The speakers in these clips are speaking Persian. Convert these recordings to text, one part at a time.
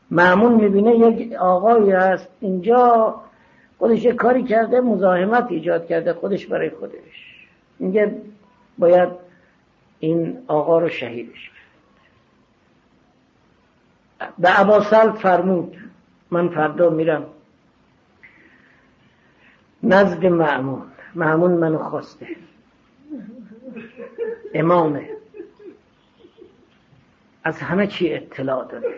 مأمون میبینه یک آقایی هست اینجا خودش یک کاری کرده، مزاحمت ایجاد کرده خودش برای خودش، میگه باید این آقا رو شهیدش کرد. به اباسلط فرمود من فردا میرم نزد مأمون. مأمون منو خواسته، امامه، از همه چی اطلاع داره.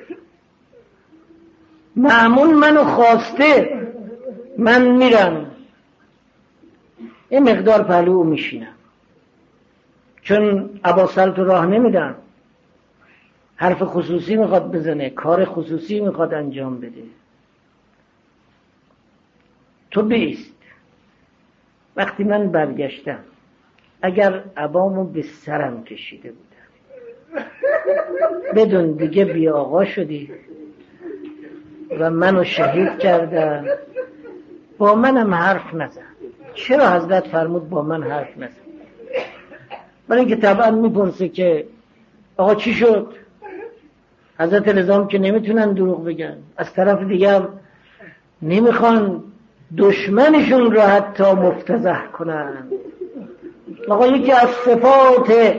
مأمون منو خواسته، من میرم یه مقدار پهلو میشینم، چون اباسلط راه نمیدم، حرف خصوصی میخواد بزنه، کار خصوصی میخواد انجام بده. تو بیست. وقتی من برگشتم اگر عبامو به سرم کشیده بودم بدون دیگه بی آقا شدی و منو شهید کردن، با منم حرف نزن. چرا حضرت فرمود با من حرف نزن؟ برای اینکه طبعا میپرسه که آقا چی شد؟ حضرت رضا که نمیتونن دروغ بگن، از طرف دیگه هم نمیخوان دشمنشون رو حتی مفتضح کنن. آقا یکی از صفات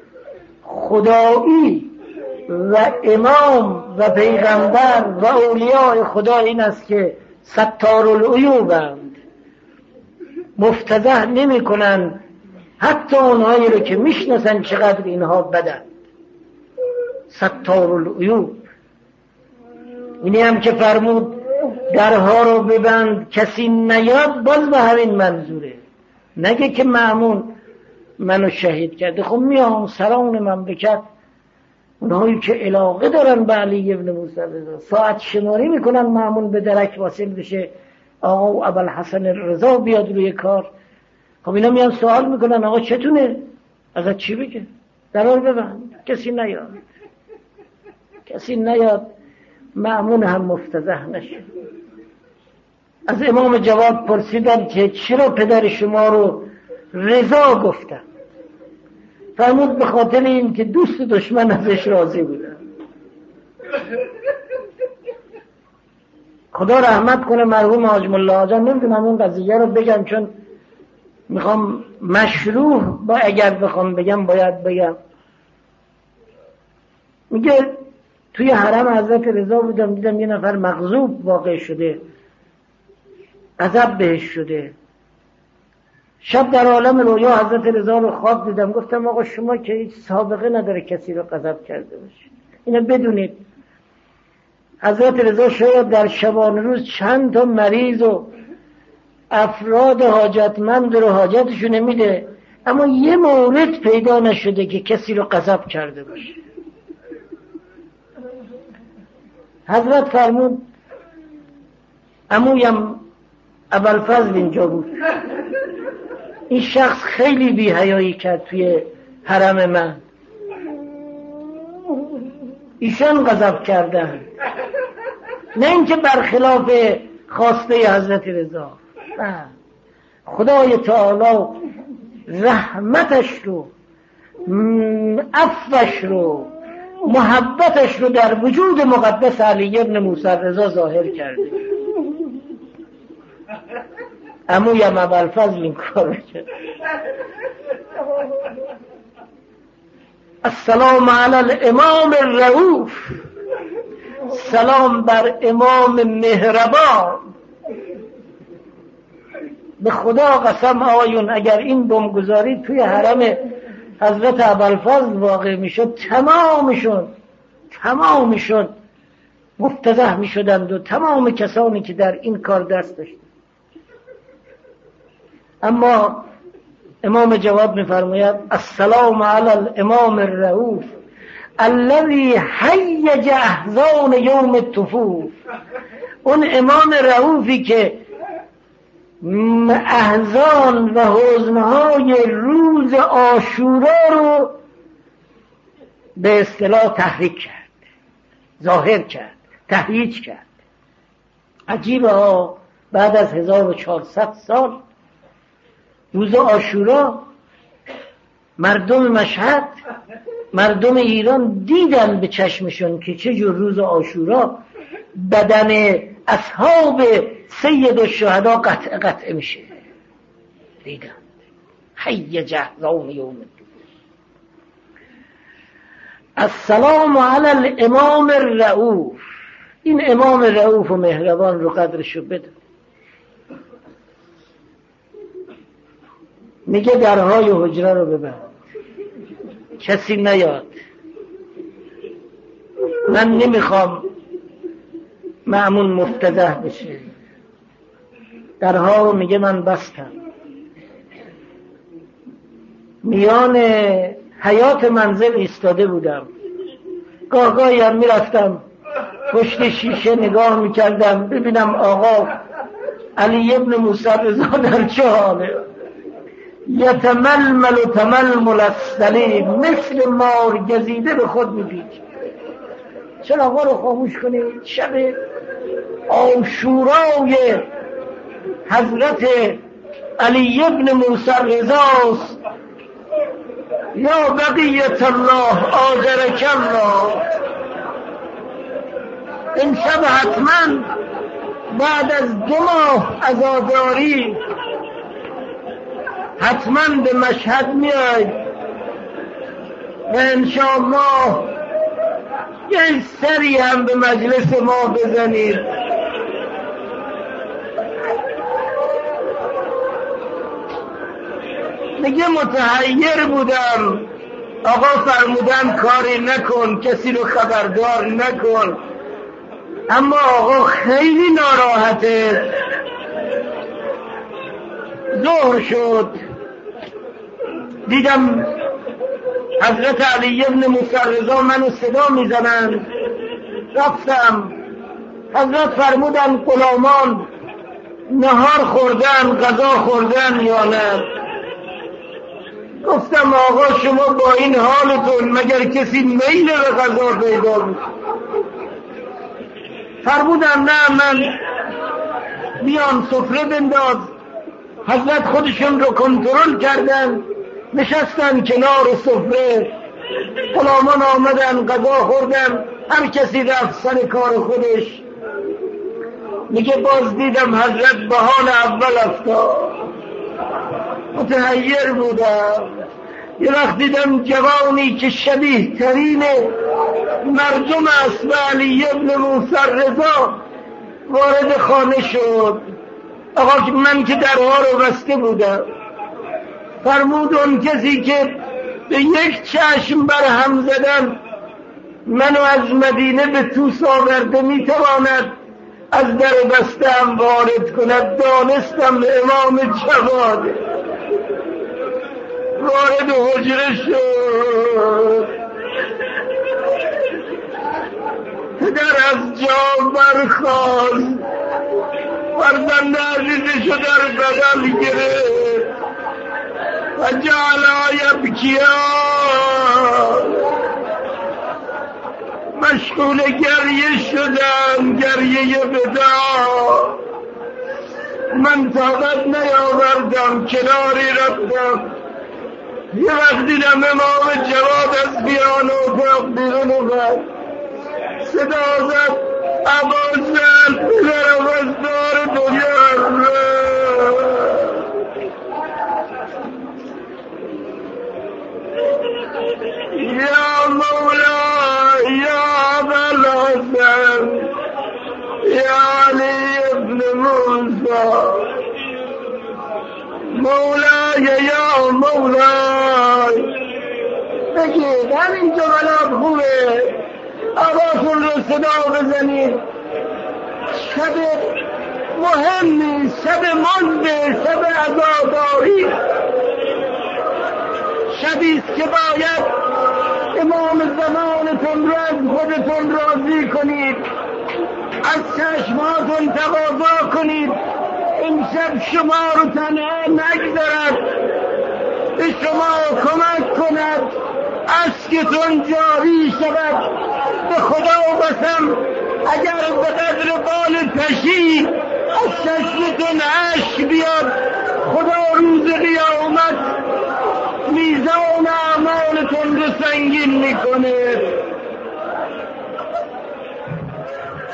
خدایی و امام و پیغمبر و اولیاء خدا این است که ستار العیوبند، مفتضح نمی کنن حتی اونهایی رو که میشناسن چقدر اینها بدن. ستار العیوب. اینی هم که فرمود درها رو ببند کسی نیاد، باز به همین منظوره. نگه که مأمون منو شهید کرده. خب میام سران مملکت، اونهایی که علاقه دارن به علی ابن موسی رضا، ساعت شماری میکنن مأمون به درک واصل بشه، آقا ابوالحسن رضا بیاد روی کار. خب اینا میان سوال میکنن آقا چتونه؟ ازت چی بگه؟ درار ببند کسی نیاد، کسی نیاد، مأمون هم مفتضح نشه. از امام جواد پرسیدن که چرا پدر شما رو رضا گفتن؟ فرمود به خاطر این که دوست دشمن ازش راضی بودن. خدا رحمت کنه مرحوم حاج ملا آجا. نمیدونم این قضیه رو بگم چون میخوام مشروع با اگر بخوام بگم باید بگم. میگه توی حرم حضرت رضا بودم، دیدم یه نفر مغضوب واقع شده، غضب بهش شده. شب در عالم رویا حضرت رضا رو خواب دیدم، گفتم آقا شما که هیچ سابقه نداره کسی رو غضب کرده باشید، اینو بدونید. حضرت رضا شاید در شبانه روز چند تا مریض و افراد حاجتمند رو حاجتشو نمیده، اما یه مورد پیدا نشده که کسی رو غضب کرده باشه. حضرت فرمود عمویم ابوالفضل اینجا بود، این شخص خیلی بی‌حیایی کرد توی حرم من، ایشان غضب کردن، نه اینکه برخلاف خواسته حضرت رضا. خدای تعالی رحمتش رو، عفوش رو، محبتش رو در وجود مقدس علی ابن موسی رضا ظاهر کرده. عمویم ابوالفضل این کار کرد. السلام علی الامام الرؤوف، سلام بر امام مهربان. به خدا قسم آقایون اگر این بمبگذاری توی حرم حضرت ابوالفضل واقع میشد، تمامشون مفتضح میشدند و تمام کسانی که در این کار دست داشتند. اما امام جواد میفرماید السلام علی الامام الرؤوف الذی هیج احزان یوم الطفوف. اون امام رؤوفی که احزان و حزنهای روز عاشورا رو به اصطلاح تحریک کرد، ظاهر کرد، تهییج کرد. عجیبه ها، بعد از 1400 سال روز عاشورا مردم مشهد، مردم ایران دیدن به چشمشون که چه جور روز عاشورا بدن اصحاب سید الشهدا قطع میشه. دیدم حی جهزان یوم. السلام علی الامام الرؤوف. این امام رؤوف و مهربان رو قدرشو بده. میگه درهای حجره رو ببند، کسی نیاد. من نمیخوام مأمون مفتضح بشه. درها رو میگه من بستم. میان حیات منزل ایستاده بودم. گاهی هم میرفتم پشت شیشه نگاه میکردم ببینم آقا علی ابن موسی رضا در چه حاله. یتململ و تململ السلیم، مثل مار گزیده به خود میپیچه. چراغا رو خاموش کنید. شب عاشورای حضرت علی ابن موسی رضاست. یا بقیت الله آجرک الله. این شب حتما بعد از 2 ماه عزاداری حتما به مشهد میاید و انشاءالله یه سری هم به مجلس ما بزنید. میگه متحیر بودم. آقا فرمودن کاری نکن، کسی رو خبردار نکن. اما آقا خیلی ناراحته. ظهر شد، دیدم حضرت علی ابن موسی رضا منو صدا میزنن. رفتم. حضرت فرمودن غلامان نهار خوردن، غذا خوردن یا نه؟ گفتم آقا شما با این حالتون مگر کسی میل به غذا پیدا میشه؟ فرمودن نه، من بیان سفره بنداز. حضرت خودشون رو کنترل کردن، نشستن کنار سفره. غلامان آمدن غذا خوردن، هر کسی رفت سر کار خودش. میگه باز دیدم حضرت به حال اول افتاد. متحیر بودم. یه وقت دیدم جوانی که شبیه ترین مردم است به علی ابن موسی رضا وارد خانه شد. آقا من که درها رو بسته بودم. فرمود اون کسی که به یک چشم برهم زدن منو از مدینه به طوس آورده میتواند از در بستم وارد کند. دانستم امام جواد. وارد حجره شد. پدر از جا برخاست، فرزند عزیزشو در بغل گرفت و جعل یبکیان، مشغول گریه شدن، گریه وداع. من طاقت نیاوردم، کناری رفتم. یه وقت دیدم امام جواد از بیان اتاق بیرون اومد، صدا زد ابوالفضل بگرم از دار دنیا. یا مولا یا ابوالحسن یا علی ابن موسی مولای یا مولای. بگید همین جملات خوبه. آقاتون رو صدا بزنید. شب مهمی، شب مزد، شب عزاداری، شبیست که باید امام زمانتون رو از خودتون راضی کنید، از چشماتون تقاضا کنید این شب شما رو تنها نگذارد، به شما کمک کند، اشکتون جاری شود. به خدا قسم اگر به قدر بال پشی از چشمتون اشک بیاد، خدا روز قیامت میزان اعمالتون رو سنگین میکنه.